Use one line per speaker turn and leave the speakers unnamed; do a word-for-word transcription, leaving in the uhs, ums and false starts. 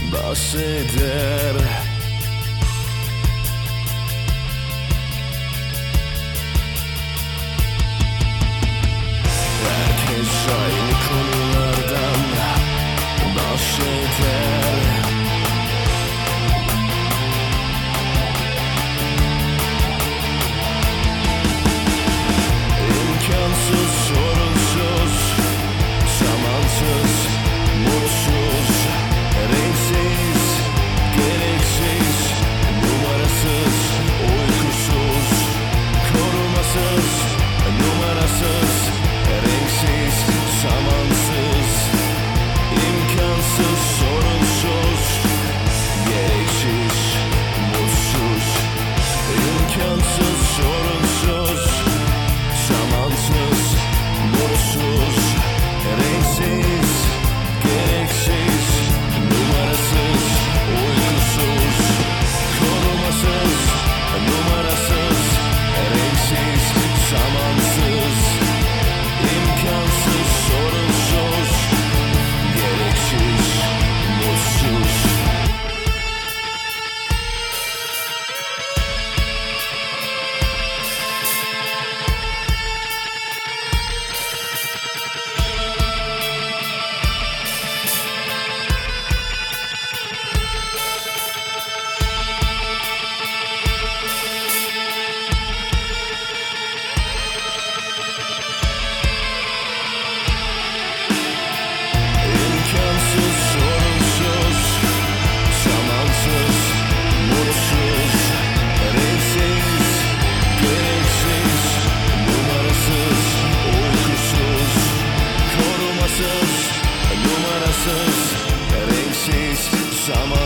bahseder. Herkes aynı konulardan bahseder. İmkansız, sorunsuz, zamansız, mutsuz, renksiz, gereksiz, numarasız, uykusuz, korumasız, numarasız, renksiz, zamansız, imkansız, sorunsuz, gereksiz, mutsuz, imkansız, sorunsuz, zamansız, mutsuz, renksiz, gereksiz, numarasız, uykusuz, korumasız, numarasız, renksiz, zamansız, imkansız, sorunsuz, gereksiz, mutsuz. İmkansız, sorunsuz, zamansız, mutsuz, renksiz, gereksiz, numarasız, uykusuz, korumasız, numarasız, renksiz, zamansız.